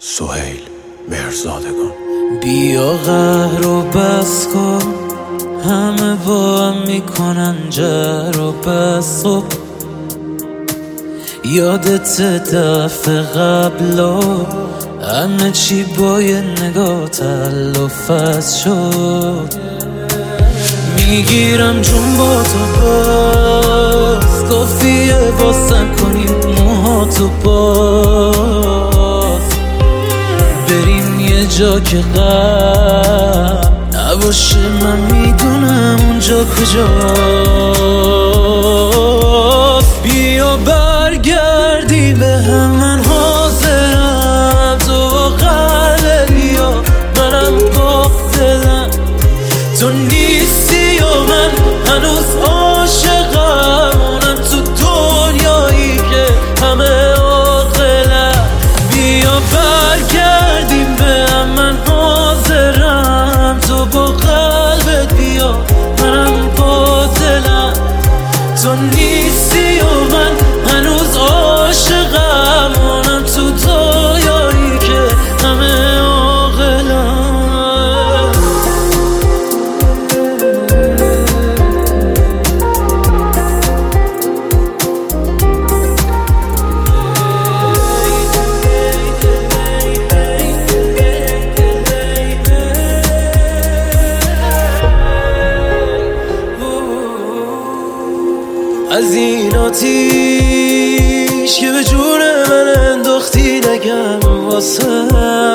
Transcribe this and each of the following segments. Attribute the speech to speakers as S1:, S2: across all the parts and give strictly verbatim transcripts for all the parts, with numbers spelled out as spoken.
S1: سهیل مهرزادگان.
S2: بیا قهر و بس کن، همه با هم میکنن جر و بس. خب یادت دفعه قبلا همه چی با یه نگاه تلافظ شد. میگیرم جون با تو باز، کافیه واسه کنیم موهاتو باز، بریم یه جا که غم نباشه. من میدونم اونجا کجاست. بیا برگردی به هم، من حاضرم. تو با قلب بیا، منم با دلم. تو نیستی و من هنوز عاشقم، اونم تو دنیایی که همه عاقلم. بیا برگردیم به هم، من حاضرم. تو با قلبت بیا، منم با دلم. تو نیستی و من هنوز عاشقم، اونم تو دنیایی که همه عاقلم. از این آتیش که به جون من انداختی نگم واسه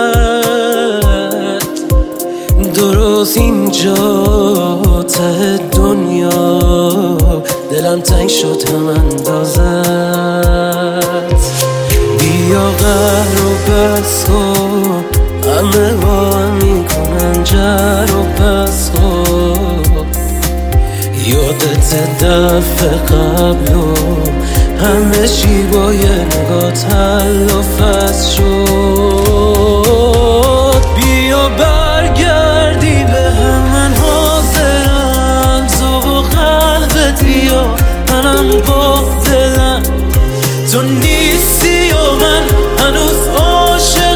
S2: درست اینجا ته دنیا دلم تنگ شد هم اندازت. بیا قهر و بس کن، همه با هم میکنن جر و بس کن. یادت دفعه قبلو همه چی با یه نگاه تلافظ شد. بیا برگردی به هم، من حاضرم. تو با قلبت بیا، منم با دلم. تو نیستی و من هنوز عاشقم،